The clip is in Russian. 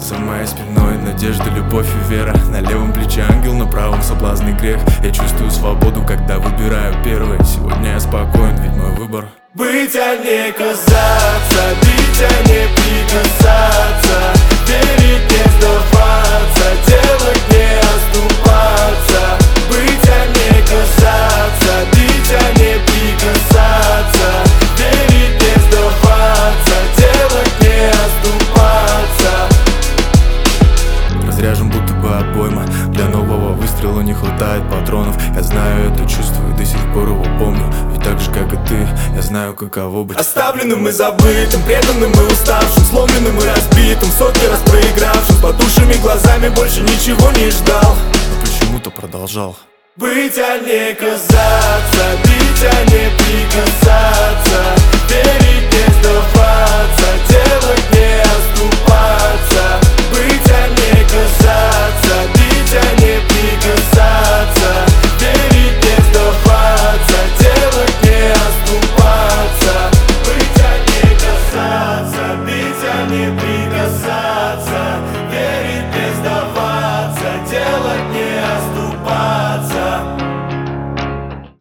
За моей спиной надежда, любовь и вера. На левом плече ангел, на правом соблазн и грех. Я чувствую свободу, когда выбираю первое. Сегодня я спокоен, ведь мой выбор быть, а не казаться, бить, а не прикасаться, верить, не сдаваться, делать, не оступаться. Быть, а не казаться, бить, а не прикасаться, верить, не сдаваться, делать, не оступаться. Разряжен будто бы обойма, для нового выстрела не хватает патронов. Я знаю это чувство и до сих пор его помню. Ведь так же, как и ты, я знаю, каково быть оставленным и забытым, преданным и уставшим, сломленным и разбитым, сотни раз проигравшим, с потухшими глазами больше ничего не ждал, но почему-то продолжал. Быть, а не казаться, бить, а не прикасаться, верить, не сдаваться, делать, не оступаться. Быть, а не казаться, бить, а не прикасаться, верить, не сдаваться, делать, не оступаться. Быть, а не касаться, бить, а не прикасаться.